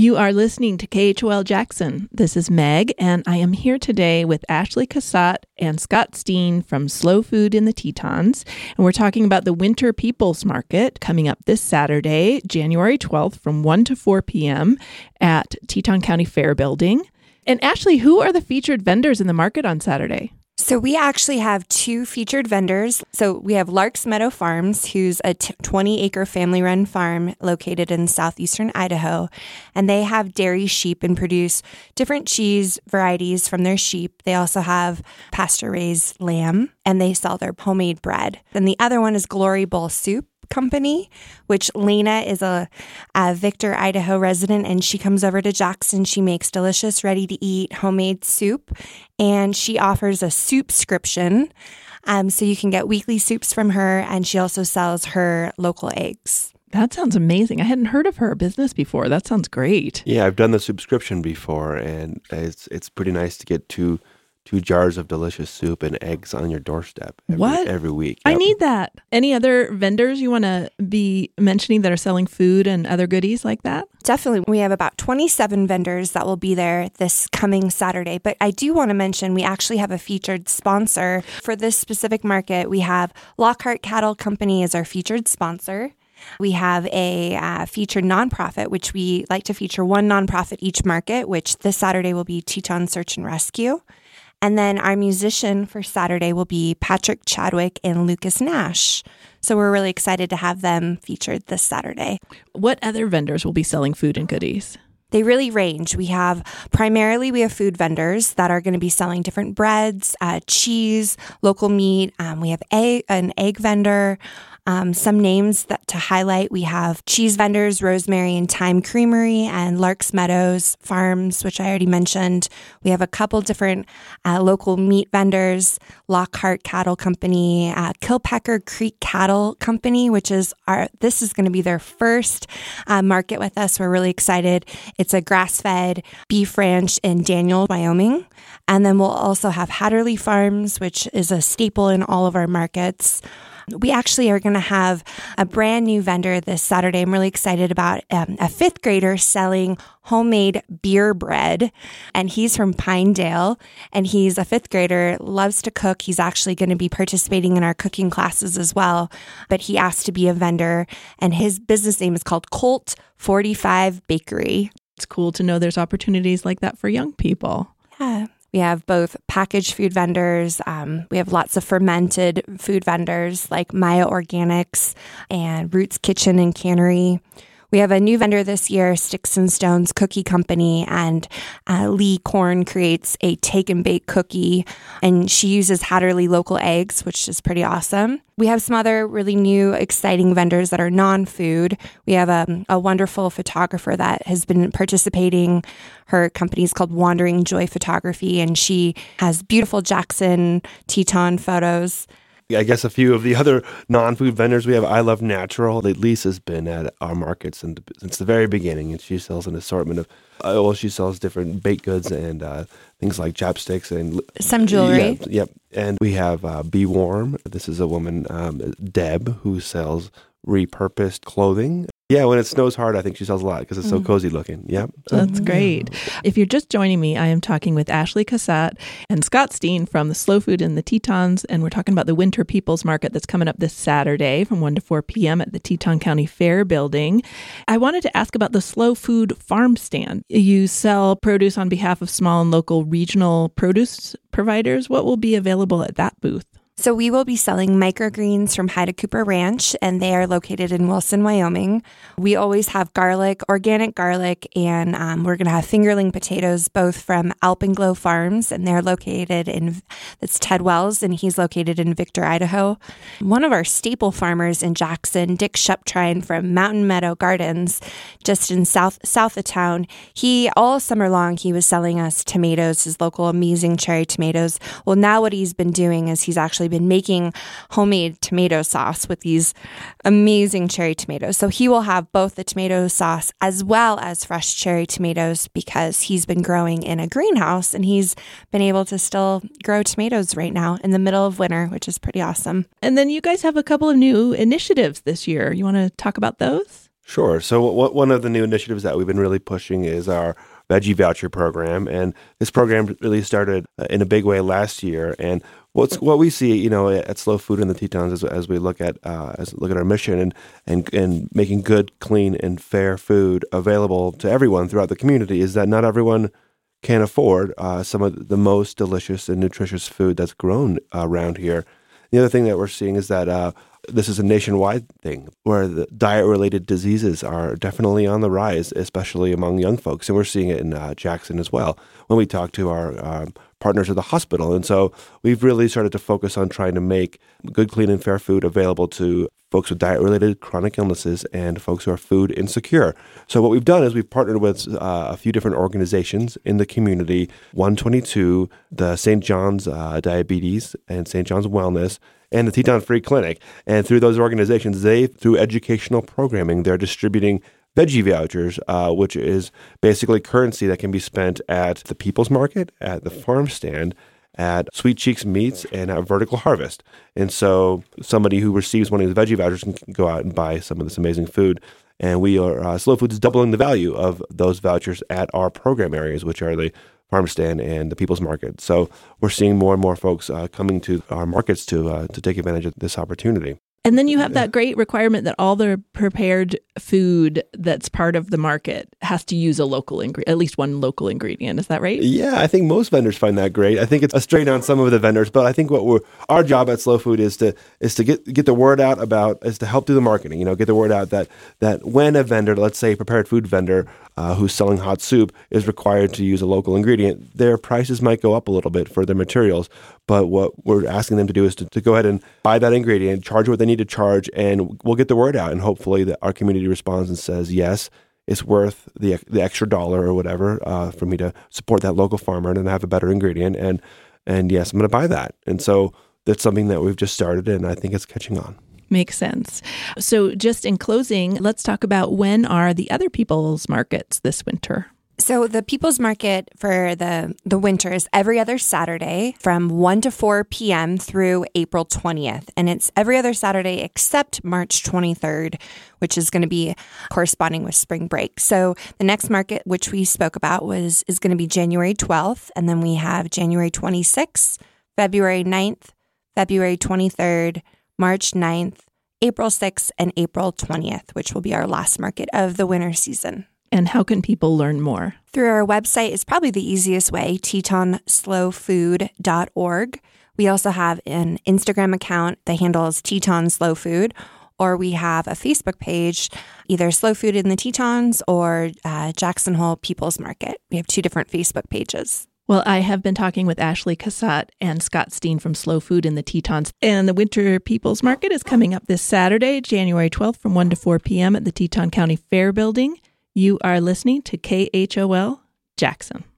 You are listening to KHOL Jackson. This is Meg, and I am here today with Ashley Cassatt and Scott Steen from Slow Food in the Tetons. And we're talking about the Winter People's Market coming up this Saturday, January 12th from 1 to 4 p.m. at Teton County Fair Building. And Ashley, who are the featured vendors in the market on Saturday? So we actually have two featured vendors. So we have Lark's Meadow Farms, who's a 20-acre family-run farm located in southeastern Idaho. And they have dairy sheep and produce different cheese varieties from their sheep. They also have pasture-raised lamb, and they sell their homemade bread. And the other one is Glory Bowl Soup Company, which Lena is a Victor, Idaho resident, and she comes over to Jackson. She makes delicious, ready-to-eat homemade soup, and she offers a soup-scription, so you can get weekly soups from her, and she also sells her local eggs. That sounds amazing. I hadn't heard of her business before. That sounds great. Yeah, I've done the subscription before, and it's pretty nice to get two jars of delicious soup and eggs on your doorstep every week. Yep. I need that. Any other vendors you want to be mentioning that are selling food and other goodies like that? Definitely. We have about 27 vendors that will be there this coming Saturday. But I do want to mention we actually have a featured sponsor for this specific market. We have Lockhart Cattle Company as our featured sponsor. We have a featured nonprofit, which we like to feature one nonprofit each market, which this Saturday will be Teton Search and Rescue. And then our musician for Saturday will be Patrick Chadwick and Lucas Nash. So we're really excited to have them featured this Saturday. What other vendors will be selling food and goodies? They really range. We have food vendors that are going to be selling different breads, cheese, local meat. We have an egg vendor. Some names that to highlight, we have cheese vendors, Rosemary and Thyme Creamery, and Lark's Meadows Farms, which I already mentioned. We have a couple different local meat vendors, Lockhart Cattle Company, Kilpecker Creek Cattle Company, which is this is going to be their first market with us. We're really excited. It's a grass-fed beef ranch in Daniel, Wyoming. And then we'll also have Hatterley Farms, which is a staple in all of our markets. We actually are going to have a brand new vendor this Saturday. I'm really excited about a fifth grader selling homemade beer bread. And he's from Pinedale, and he's a fifth grader, loves to cook. He's actually going to be participating in our cooking classes as well. But he asked to be a vendor, and his business name is called Colt 45 Bakery. It's cool to know there's opportunities like that for young people. Yeah. We have both packaged food vendors. We have lots of fermented food vendors like Maya Organics and Roots Kitchen and Cannery. We have a new vendor this year, Sticks and Stones Cookie Company, and Lee Korn creates a take and bake cookie, and she uses Hatterley local eggs, which is pretty awesome. We have some other really new, exciting vendors that are non-food. We have a wonderful photographer that has been participating. Her company is called Wandering Joy Photography, and she has beautiful Jackson Teton photos. I guess a few of the other non-food vendors we have, I Love Natural. Lisa's been at our markets since the very beginning, and she sells an assortment of, she sells different baked goods and things like chapsticks and some jewelry. Yep. And we have Be Warm. This is a woman, Deb, who sells repurposed clothing. Yeah, when it snows hard, I think she sells a lot because it's so cozy looking. Yep. That's great. If you're just joining me, I am talking with Ashley Cassatt and Scott Steen from the Slow Food in the Tetons, and we're talking about the Winter People's Market that's coming up this Saturday from 1 to 4 p.m. at the Teton County Fair Building. I wanted to ask about the Slow Food Farm Stand. You sell produce on behalf of small and local regional produce providers. What will be available at that booth? So we will be selling microgreens from Haida Cooper Ranch, and they are located in Wilson, Wyoming. We always have garlic, organic garlic, and we're going to have fingerling potatoes, both from Alpenglow Farms, and they're located that's Ted Wells, and he's located in Victor, Idaho. One of our staple farmers in Jackson, Dick Shuptrine from Mountain Meadow Gardens, just in south of town, all summer long, he was selling us tomatoes, his local amazing cherry tomatoes. Well, now what he's been doing is he's actually been making homemade tomato sauce with these amazing cherry tomatoes. So he will have both the tomato sauce as well as fresh cherry tomatoes because he's been growing in a greenhouse and he's been able to still grow tomatoes right now in the middle of winter, which is pretty awesome. And then you guys have a couple of new initiatives this year. You want to talk about those? Sure. So one of the new initiatives that we've been really pushing is our veggie voucher program, and this program really started in a big way last year. And what we see, at Slow Food in the Tetons as we look at our mission and making good, clean, and fair food available to everyone throughout the community is that not everyone can afford some of the most delicious and nutritious food that's grown around here. The other thing that we're seeing is that this is a nationwide thing where the diet-related diseases are definitely on the rise, especially among young folks. And we're seeing it in Jackson as well when we talk to our partners at the hospital. And so we've really started to focus on trying to make good, clean, and fair food available to folks with diet-related chronic illnesses and folks who are food insecure. So what we've done is we've partnered with a few different organizations in the community, 122, the St. John's Diabetes and St. John's Wellness, and the Teton Free Clinic. And through those organizations, through educational programming, they're distributing veggie vouchers, which is basically currency that can be spent at the People's Market, at the farm stand, at Sweet Cheeks Meats, and at Vertical Harvest. And so somebody who receives one of these veggie vouchers can go out and buy some of this amazing food. And we are, Slow Foods is doubling the value of those vouchers at our program areas, which are the farm stand and the People's Market. So we're seeing more and more folks coming to our markets to take advantage of this opportunity. And then you have that great requirement that all the prepared food that's part of the market has to use a local at least one local ingredient. Is that right? Yeah, I think most vendors find that great. I think it's a strain on some of the vendors, but I think our job at Slow Food is to get the word out is to help do the marketing. Get the word out that when a vendor, let's say a prepared food vendor who's selling hot soup, is required to use a local ingredient, their prices might go up a little bit for their materials. But what we're asking them to do is to go ahead and buy that ingredient, charge what they need to charge, and we'll get the word out. And hopefully that our community responds and says, yes, it's worth the extra dollar or whatever for me to support that local farmer and have a better ingredient. And yes, I'm going to buy that. And so that's something that we've just started, and I think it's catching on. Makes sense. So just in closing, let's talk about when are the other people's markets this winter? So the People's Market for the winter is every other Saturday from 1 to 4 p.m. through April 20th. And it's every other Saturday except March 23rd, which is going to be corresponding with spring break. So the next market, which we spoke about, is going to be January 12th. And then we have January 26th, February 9th, February 23rd, March 9th, April 6th, and April 20th, which will be our last market of the winter season. And how can people learn more? Through our website is probably the easiest way, tetonslowfood.org. We also have an Instagram account. The handle is Teton Slow Food, or we have a Facebook page, either Slow Food in the Tetons or Jackson Hole People's Market. We have two different Facebook pages. Well, I have been talking with Ashley Cassatt and Scott Steen from Slow Food in the Tetons. And the Winter People's Market is coming up this Saturday, January 12th from 1 to 4 p.m. at the Teton County Fair Building. You are listening to KHOL Jackson.